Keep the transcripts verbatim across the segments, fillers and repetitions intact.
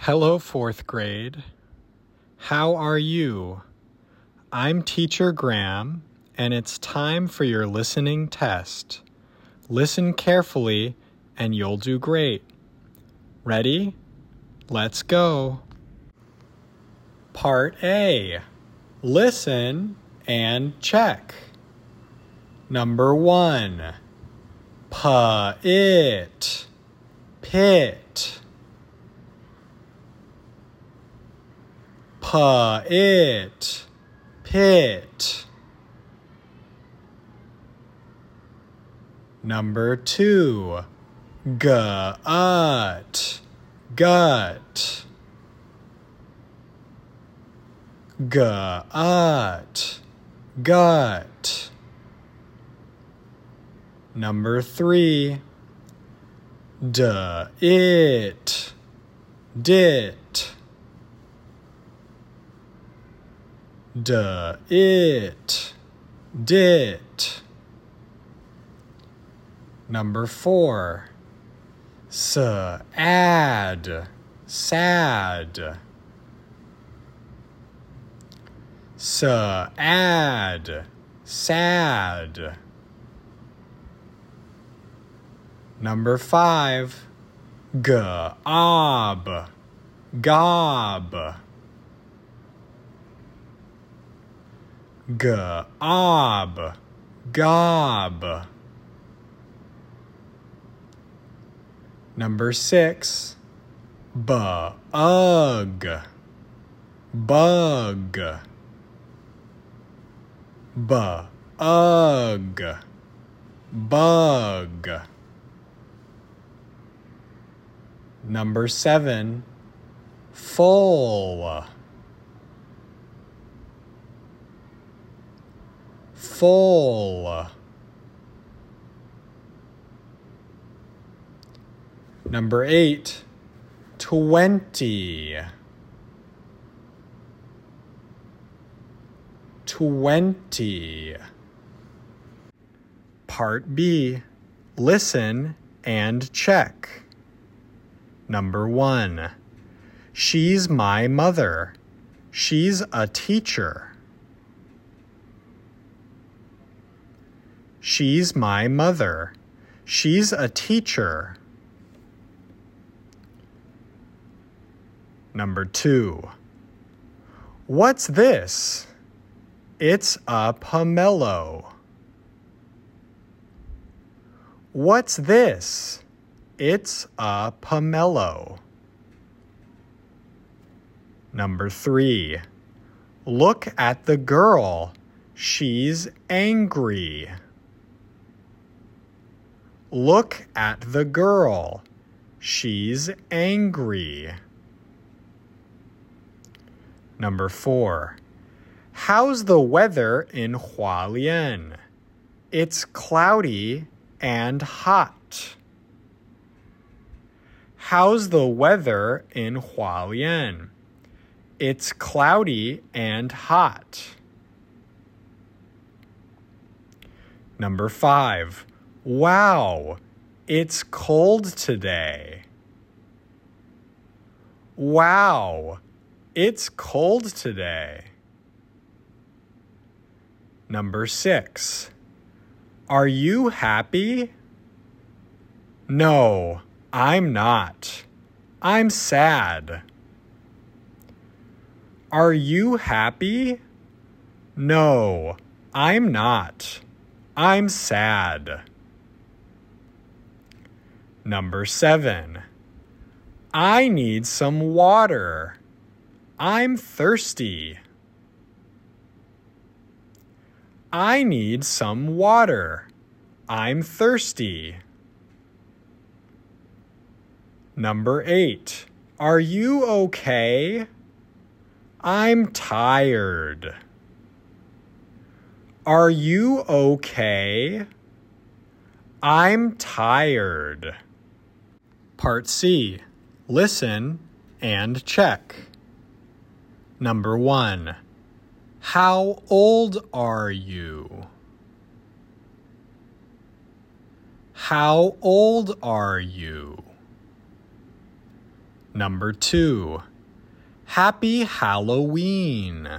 Hello, fourth grade. How are you? I'm Teacher Graham, and it's time for your listening test. Listen carefully, and you'll do great. Ready? Let's go. Part A. Listen and check. Number one. P-it, pit. P-it, pit. Number two. Gut, gut. Gut, gut. Number three. D-it, dit. D-it, dit. Number four. S-ad, sad. S-ad, sad. Number five. G-ob, gob. G-ob, gob. Number six. B-ug, bug. B-ug, bug. Number seven. Full, full. Number eight. Twenty, twenty. Part B. Listen and check. Number one. She's my mother. She's a teacher. She's my mother. She's a teacher. Number two. What's this? It's a pomelo. What's this? It's a pomelo. Number three. Look at the girl. She's angry. Look at the girl. She's angry. Number four. How's the weather in Hualien? It's cloudy and hot. How's the weather in Hualien? It's cloudy and hot. Number five. Wow, it's cold today. Wow, it's cold today. Number six. Are you happy? No, I'm not. I'm sad. Are you happy? No, I'm not. I'm sad. Number seven. I need some water. I'm thirsty. I need some water. I'm thirsty. Number eight. Are you okay? I'm tired. Are you okay? I'm tired. Part C. Listen and check. Number one. How old are you? How old are you? Number two, Happy Halloween.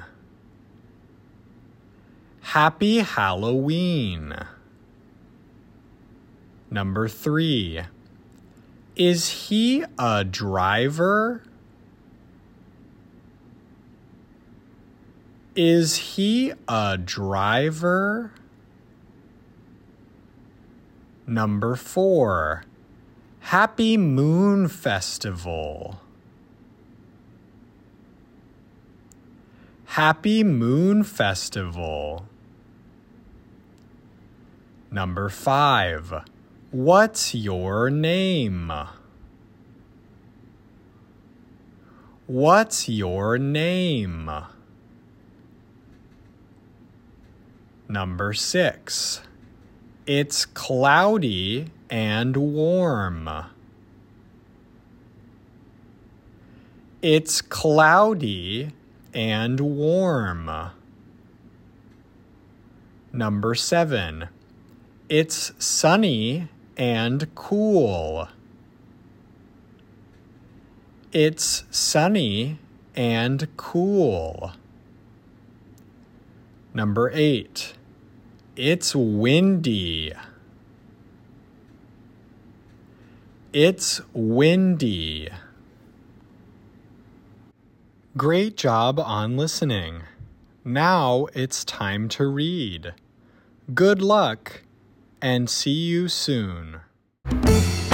Happy Halloween. Number three, Is he a driver? Is he a driver? Number four, Happy Moon Festival. Happy Moon Festival. Number five, What's your name? What's your name? Number six, It's cloudy and warm. It's cloudy and warm. Number seven, It's sunny and cool. It's sunny and cool. Number eight, It's windy. It's windy. Great job on listening. Now it's time to read. Good luck, and see you soon.